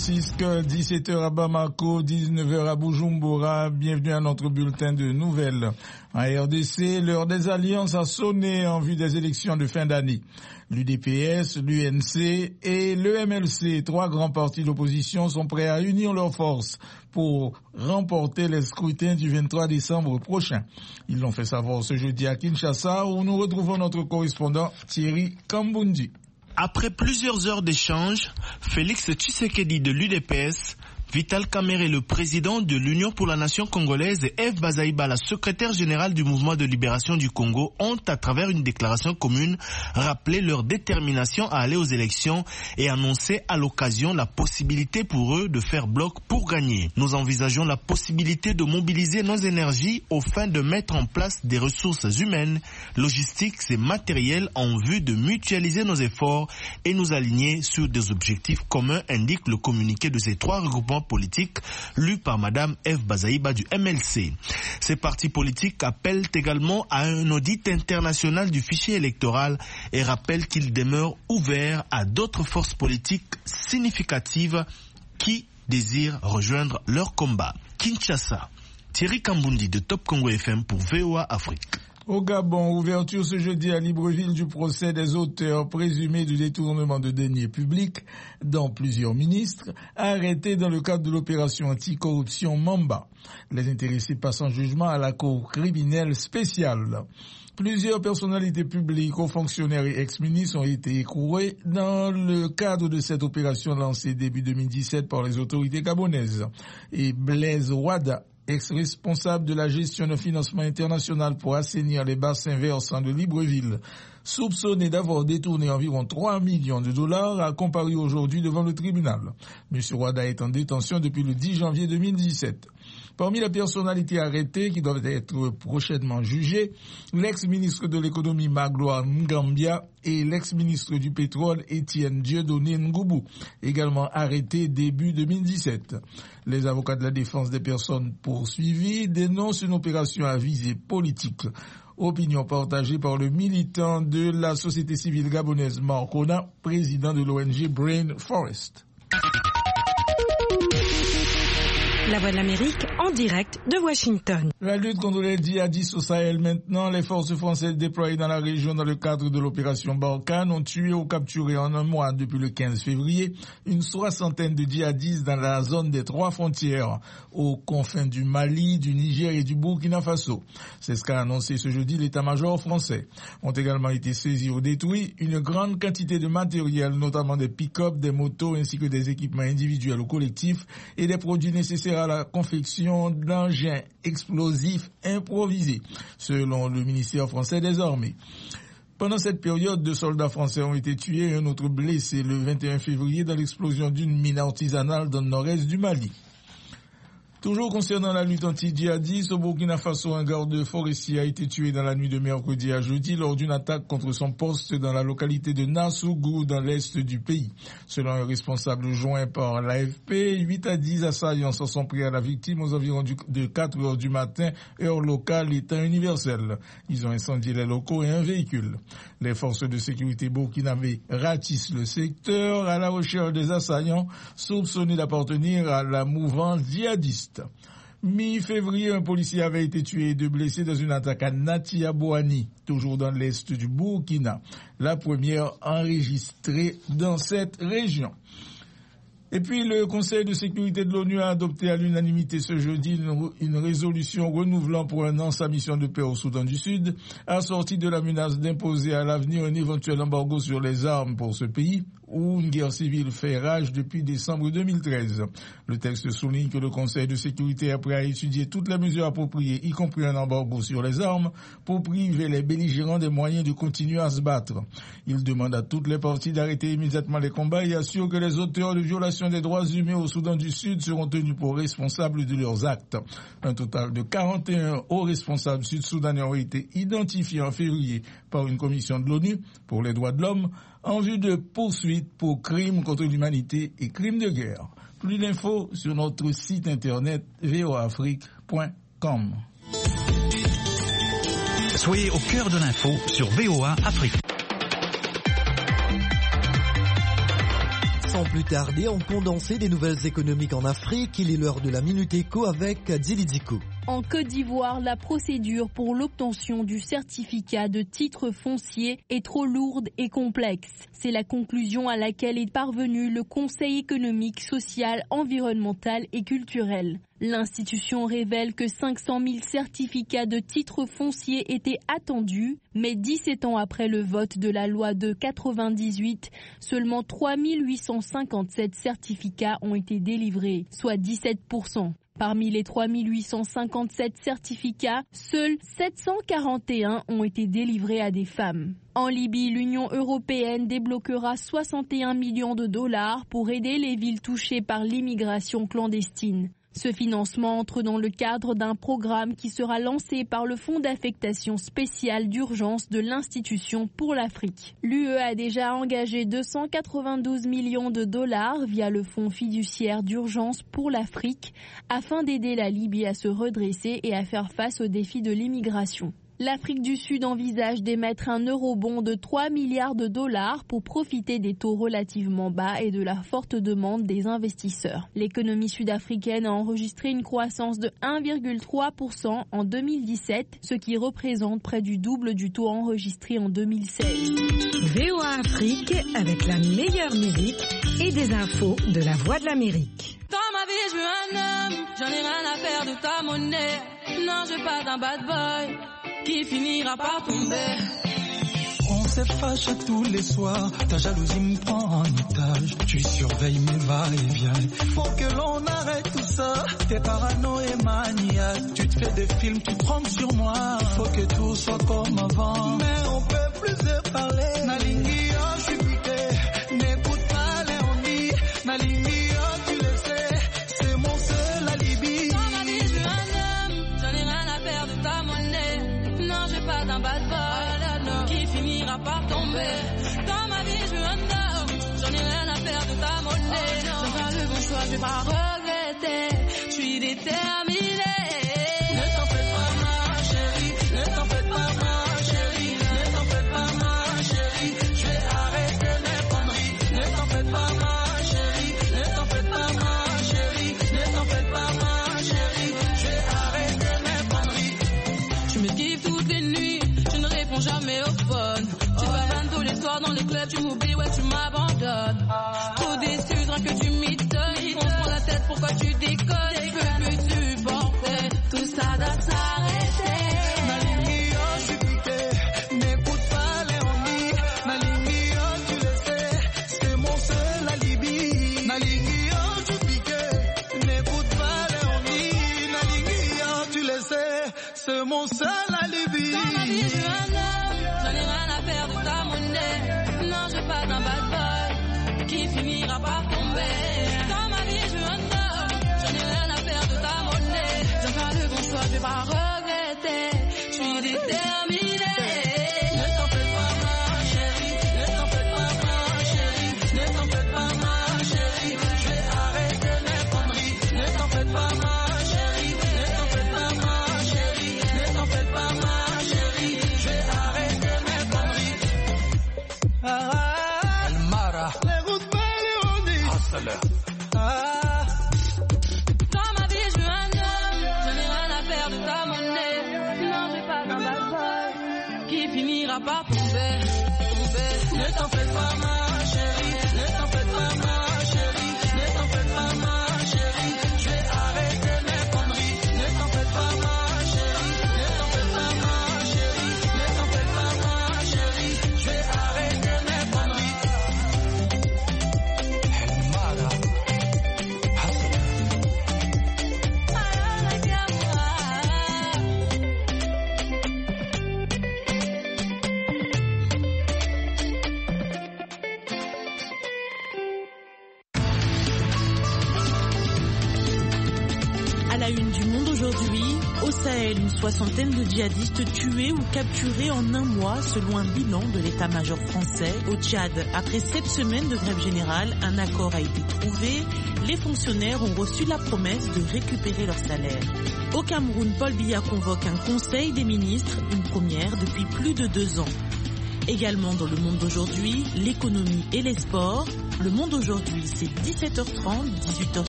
Francisque, 17h à Bamako, 19h à Bujumbura. Bienvenue à notre bulletin de nouvelles. En RDC, l'heure des alliances a sonné en vue des élections de fin d'année. L'UDPS, l'UNC et le MLC, trois grands partis d'opposition, sont prêts à unir leurs forces pour remporter les scrutins du 23 décembre prochain. Ils l'ont fait savoir ce jeudi à Kinshasa, où nous retrouvons notre correspondant Thierry Kambundi. Après plusieurs heures d'échanges, Félix Tshisekedi de l'UDPS, Vital Kamerhe, le président de l'Union pour la Nation congolaise, et Eve Bazaïba, la secrétaire générale du Mouvement de libération du Congo, ont, à travers une déclaration commune, rappelé leur détermination à aller aux élections et annoncé à l'occasion la possibilité pour eux de faire bloc pour gagner. Nous envisageons la possibilité de mobiliser nos énergies aux fins de mettre en place des ressources humaines, logistiques et matérielles en vue de mutualiser nos efforts et nous aligner sur des objectifs communs, indique le communiqué de ces trois regroupements politique lu par Madame Eve Bazaïba du MLC. Ces partis politiques appellent également à un audit international du fichier électoral et rappellent qu'ils demeurent ouverts à d'autres forces politiques significatives qui désirent rejoindre leur combat. Kinshasa, Thierry Kambundi de Top Congo FM pour VOA Afrique. Au Gabon, ouverture ce jeudi à Libreville du procès des auteurs présumés du détournement de deniers publics, dont plusieurs ministres, arrêtés dans le cadre de l'opération anticorruption Mamba. Les intéressés passent en jugement à la cour criminelle spéciale. Plusieurs personnalités publiques, hauts fonctionnaires et ex-ministres ont été écroués dans le cadre de cette opération lancée début 2017 par les autorités gabonaises. Et Blaise Wada, ex-responsable de la gestion de financement international pour assainir les bassins versants de Libreville, soupçonné d'avoir détourné environ 3 millions de dollars, a comparu aujourd'hui devant le tribunal. M. Wada est en détention depuis le 10 janvier 2017. Parmi les personnalités arrêtées qui doivent être prochainement jugées, l'ex-ministre de l'économie Magloire Ngambia et l'ex-ministre du pétrole Étienne Dieudonné Ngoubou, également arrêtés début 2017. Les avocats de la défense des personnes poursuivies dénoncent une opération à visée politique. Opinion partagée par le militant de la société civile gabonaise Marcona, président de l'ONG Brain Forest. La Voix de l'Amérique en direct de Washington. La lutte contre les djihadistes au Sahel maintenant. Les forces françaises déployées dans la région dans le cadre de l'opération Barkhane ont tué ou capturé en un mois depuis le 15 février une 60aine de djihadistes dans la zone des trois frontières aux confins du Mali, du Niger et du Burkina Faso. C'est ce qu'a annoncé ce jeudi l'état-major français. Ont également été saisis ou détruits une grande quantité de matériel, notamment des pick-up, des motos ainsi que des équipements individuels ou collectifs et des produits nécessaires à la confection d'engins explosifs improvisés, selon le ministère français des Armées. Pendant cette période, 2 soldats français ont été tués et un autre blessé le 21 février dans l'explosion d'une mine artisanale dans le nord-est du Mali. Toujours concernant la lutte anti-djihadiste, au Burkina Faso, un garde forestier a été tué dans la nuit de mercredi à jeudi lors d'une attaque contre son poste dans la localité de Nassougou, dans l'est du pays. Selon un responsable joint par l'AFP, 8 à 10 assaillants s'en sont pris à la victime aux environs de 4 heures du matin, heure locale et temps universel. Ils ont incendié les locaux et un véhicule. Les forces de sécurité burkinabées ratissent le secteur à la recherche des assaillants soupçonnés d'appartenir à la mouvance djihadiste. Mi-février, un policier avait été tué et 2 blessés dans une attaque à Natiabouani, toujours dans l'est du Burkina, la première enregistrée dans cette région. Et puis, le Conseil de sécurité de l'ONU a adopté à l'unanimité ce jeudi une résolution renouvelant pour un an sa mission de paix au Soudan du Sud, assortie de la menace d'imposer à l'avenir un éventuel embargo sur les armes pour ce pays, où une guerre civile fait rage depuis décembre 2013. Le texte souligne que le Conseil de sécurité est prêt à étudier toutes les mesures appropriées, y compris un embargo sur les armes, pour priver les belligérants des moyens de continuer à se battre. Il demande à toutes les parties d'arrêter immédiatement les combats et assure que les auteurs de violations des droits humains au Soudan du Sud seront tenus pour responsables de leurs actes. Un total de 41 hauts responsables sud-soudanais ont été identifiés en février par une commission de l'ONU pour les droits de l'homme en vue de poursuites pour crimes contre l'humanité et crimes de guerre. Plus d'infos sur notre site internet voaafrique.com. Soyez au cœur de l'info sur VOA Afrique. Sans plus tarder, on condensait des nouvelles économiques en Afrique. Il est l'heure de la Minute Éco avec Djilidiko. En Côte d'Ivoire, la procédure pour l'obtention du certificat de titre foncier est trop lourde et complexe. C'est la conclusion à laquelle est parvenu le Conseil économique, social, environnemental et culturel. L'institution révèle que 500 000 certificats de titre foncier étaient attendus, mais 17 ans après le vote de la loi de 98, seulement 3 857 certificats ont été délivrés, soit 17%. Parmi les 3 857 certificats, seuls 741 ont été délivrés à des femmes. En Libye, l'Union européenne débloquera 61 millions de dollars pour aider les villes touchées par l'immigration clandestine. Ce financement entre dans le cadre d'un programme qui sera lancé par le Fonds d'affectation spéciale d'urgence de l'Institution pour l'Afrique. L'UE a déjà engagé 292 millions de dollars via le Fonds fiduciaire d'urgence pour l'Afrique afin d'aider la Libye à se redresser et à faire face aux défis de l'immigration. L'Afrique du Sud envisage d'émettre un eurobond de 3 milliards de dollars pour profiter des taux relativement bas et de la forte demande des investisseurs. L'économie sud-africaine a enregistré une croissance de 1,3% en 2017, ce qui représente près du double du taux enregistré en 2016. VOA Afrique avec la meilleure musique et des infos de la Voix de l'Amérique. Dans ma vie, je veux un homme, j'en ai rien à faire de ta monnaie. Non, je veux pas d'un bad boy qui finira par tomber. On se fâche tous les soirs, ta jalousie me prend en otage. Tu surveilles mes va-et-vient. Faut que l'on arrête tout ça. T'es parano et maniaque. Tu te fais des films, tu prends sur moi. Faut que tout soit comme avant. Mais on peut plus se parler. Nalingi, oh, je suis piqué. N'écoute pas les ondis. Nalingi, oh, tu le sais. C'est mon seul alibi. Dans ma vie, je veux un homme, j'en ai rien à faire de ta monnaie. Non, je veux pas d'un bad boy qui finira par tomber. Dans ma vie, je veux un homme, j'en ai rien à faire de ta monnaie. Je fais le bon choix, je vais pas regretter. Je suis déterminée. Ne t'en fais pas ma chérie, ne t'en fais pas ma chérie, ne t'en fais pas ma chérie. Je vais arrêter mes conneries. Ne t'en fais pas ma chérie, ne t'en fais pas ma chérie, ne t'en fais pas ma chérie. Je vais arrêter mes conneries. Tu me kiffes toutes les nuits, je ne réponds jamais au phone. Tu vas tous les soirs dans les clubs, tu m'oublies, ouais tu m'abandonnes. Trop déçu, rien que tu m'étonnes. On se prend la tête, pourquoi tu déconnes? Je peux plus supporter, tout ça doit s'arrêter. Nalingi, oh, je suis piqué. N'écoute pas les ondis. Nalingi, oh, tu le sais. C'est mon seul alibi. Nalingi, oh, je suis piqué. N'écoute pas les ondis. Nalingi, oh, tu le sais. C'est mon seul alibi. Dans ma vie, je veux un homme, j'en ai rien à faire de ta monnaie. Non, je veux pas d'un bad boy qui finira par tomber. Dans ma vie, je veux un homme, j'en ai rien à faire de ta monnaie. J'en fais le bon choix, je vais pas regretter. Je suis déterminée. Ne t'en fais pas ma chérie, ne t'en fais pas ma chérie, ne t'en fais pas ma chérie. Je vais arrêter mes conneries. Ne t'en fais pas ma chérie, ne t'en fais pas ma chérie, ne t'en fais pas ma chérie. Je vais arrêter mes conneries. Mara, les routes Dans ma vie, je veux un homme, j'en ai rien à faire de ta monnaie. Non, j'ai pas d'un bad boy qui finira par tomber. Ne t'en fais pas ma chérie, ne t'en fais pas ma chérie, ne t'en fais pas ma chérie. Je vais arrêter mes conneries. Ne t'en fais pas ma chérie, ne t'en fais pas ma chérie, ne t'en fais pas ma chérie. Je vais arrêter mes conneries. Mara, À la une du Monde aujourd'hui, au Sahel, une soixantaine de djihadistes tués ou capturés en un mois selon un bilan de l'état-major français. Au Tchad, après 7 semaines de grève générale, un accord a été trouvé. Les fonctionnaires ont reçu la promesse de récupérer leur salaire. Au Cameroun, Paul Biya convoque un conseil des ministres, une première depuis plus de 2 ans. Également dans le Monde d'aujourd'hui, l'économie et les sports. Le Monde aujourd'hui, c'est 17h30, 18h30.